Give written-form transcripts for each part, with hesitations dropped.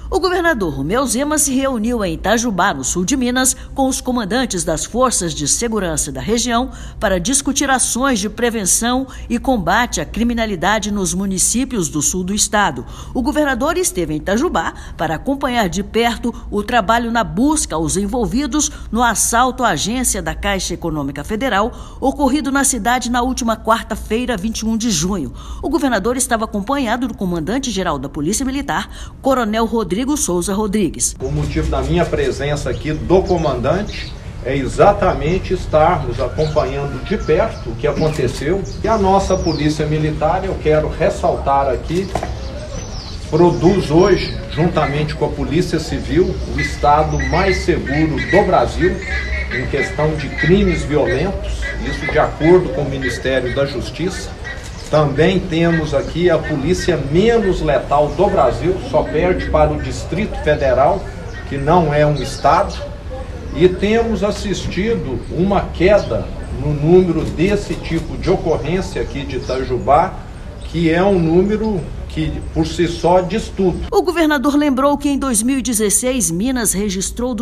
O governador Romeu Zema se reuniu em Itajubá, no sul de Minas, com os comandantes das forças de segurança da região para discutir ações de prevenção e combate à criminalidade nos municípios do sul do estado. O governador esteve em Itajubá para acompanhar de perto o trabalho na busca aos envolvidos no assalto à agência da Caixa Econômica Federal, ocorrido na cidade na última quarta-feira, 21 de junho. O governador estava acompanhado do comandante-geral da Polícia Militar, Coronel Rodrigo Souza Rodrigues. O motivo da minha presença aqui do comandante é exatamente estarmos acompanhando de perto o que aconteceu. E a nossa Polícia Militar, eu quero ressaltar aqui, produz hoje, juntamente com a Polícia Civil, o estado mais seguro do Brasil em questão de crimes violentos, isso de acordo com o Ministério da Justiça. Também temos aqui a polícia menos letal do Brasil, só perde para o Distrito Federal, que não é um estado. E temos assistido uma queda no número desse tipo de ocorrência aqui de Itajubá, que é um número que por si só diz tudo. O governador lembrou que em 2016 Minas registrou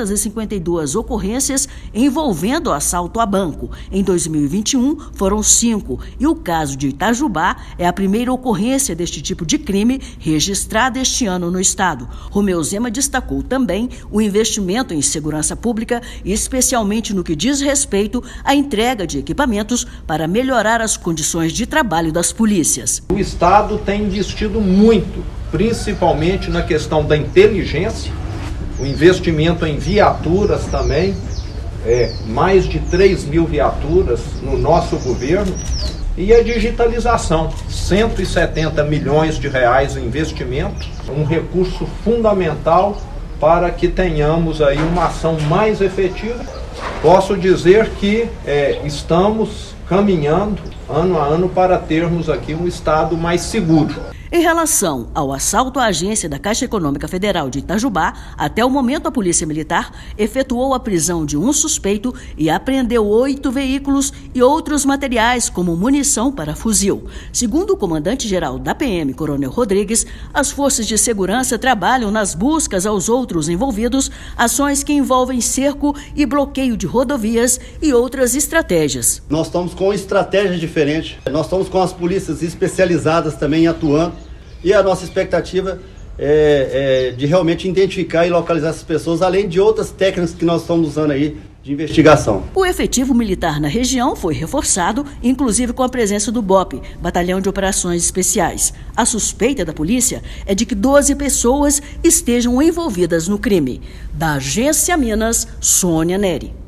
252 ocorrências envolvendo assalto a banco. Em 2021 foram 5 e o caso de Itajubá é a primeira ocorrência deste tipo de crime registrada este ano no estado. Romeu Zema destacou também o investimento em segurança pública, especialmente no que diz respeito à entrega de equipamentos para melhorar as condições de trabalho das polícias. O estado tem investido muito, principalmente na questão da inteligência, o investimento em viaturas também, mais de 3.000 viaturas no nosso governo, e a digitalização, 170 milhões de reais em investimento, um recurso fundamental para que tenhamos aí uma ação mais efetiva. Posso dizer que estamos caminhando ano a ano para termos aqui um estado mais seguro. Em relação ao assalto à agência da Caixa Econômica Federal de Itajubá, até o momento a Polícia Militar efetuou a prisão de um suspeito e apreendeu 8 veículos e outros materiais como munição para fuzil. Segundo o comandante-geral da PM, Coronel Rodrigues, as forças de segurança trabalham nas buscas aos outros envolvidos, ações que envolvem cerco e bloqueio de rodovias e outras estratégias. Nós estamos com estratégias diferentes, nós estamos com as polícias especializadas também atuando. E a nossa expectativa é de realmente identificar e localizar essas pessoas, além de outras técnicas que nós estamos usando aí de investigação. O efetivo militar na região foi reforçado, inclusive com a presença do BOPE, Batalhão de Operações Especiais. A suspeita da polícia é de que 12 pessoas estejam envolvidas no crime. Da Agência Minas, Sônia Neri.